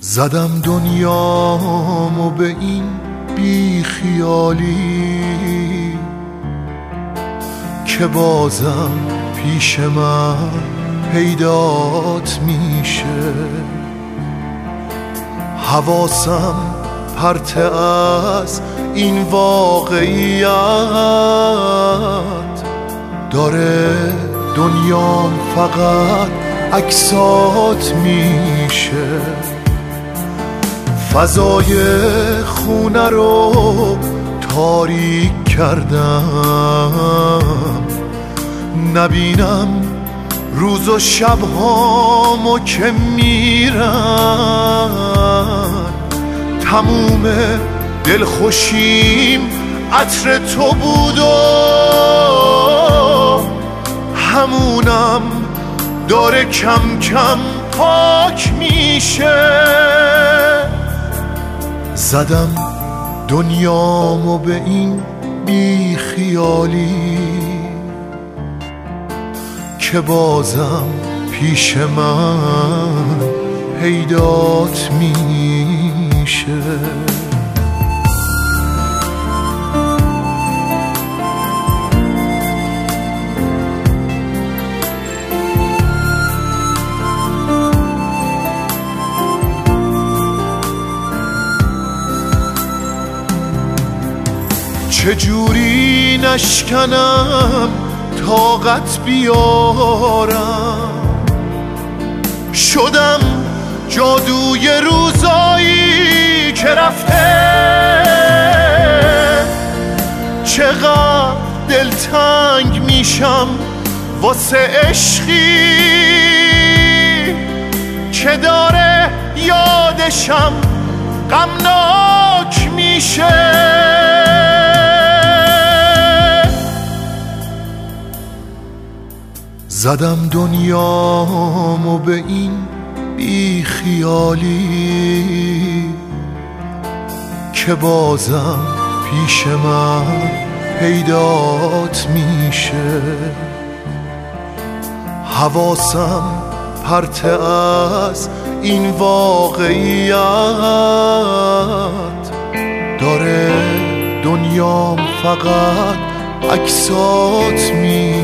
زدم دنیامو به این بیخیالی که بازم پیش من پیدات میشه. حواسم پرت از این واقعیت داره، دنیام فقط عکسات میشه. فضای خونه رو تاریک کردم، نبینم روز و شبهامو که میرن. تموم دلخوشیم عطر تو بود و همونم داره کم کم پاک میشه. زدم دنیامو به این بیخیالی که بازم پیش من پیدات میشه. چجوری نشکنم طاقت بیارم، شدم جادوی روزایی که رفته. چقدر دلتنگ میشم واسه عشقی که داره یادشم غمناک میشه. زدم دنیامو به این بیخیالی که بازم پیش من پیدات میشه. حواسم پرت از این واقعیت داره، دنیام فقط عکسات میشه.